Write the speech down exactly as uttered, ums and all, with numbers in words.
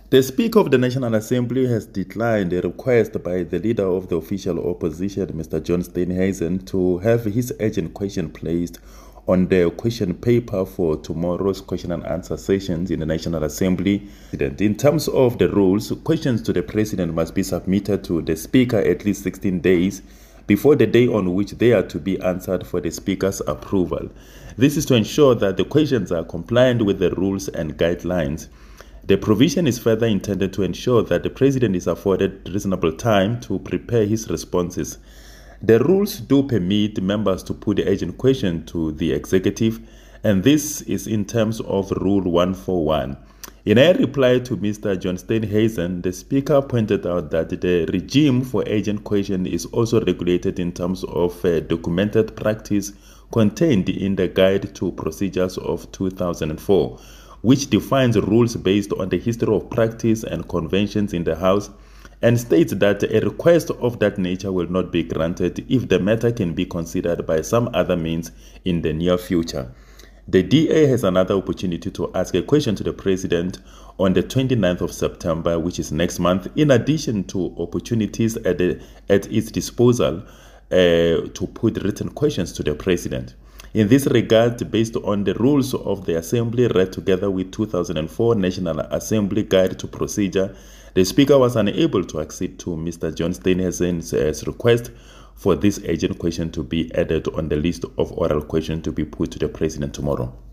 The Speaker of the National Assembly has declined a request by the Leader of the Official Opposition, Mister John Steenhuisen, to have his urgent question placed on the question paper for tomorrow's question and answer sessions in the National Assembly. In terms of the rules, questions to the President must be submitted to the Speaker at least sixteen days before the day on which they are to be answered for the Speaker's approval. This is to ensure that the questions are compliant with the rules and guidelines. The provision is further intended to ensure that the President is afforded reasonable time to prepare his responses. The rules do permit members to put the urgent question to the Executive, and this is in terms of Rule one forty-one. In a reply to Mister John Steenhuisen, the Speaker pointed out that the regime for urgent question is also regulated in terms of uh, documented practice contained in the Guide to Procedures of two thousand four, which defines rules based on the history of practice and conventions in the House, and states that a request of that nature will not be granted if the matter can be considered by some other means in the near future. The D A has another opportunity to ask a question to the President on the twenty-ninth of September, which is next month, in addition to opportunities at, the, at its disposal uh, to put written questions to the President. In this regard, based on the rules of the Assembly read together with two thousand four National Assembly Guide to Procedure, the Speaker was unable to accede to Mister John Steenhuisen's request for this urgent question to be added on the list of oral questions to be put to the President tomorrow.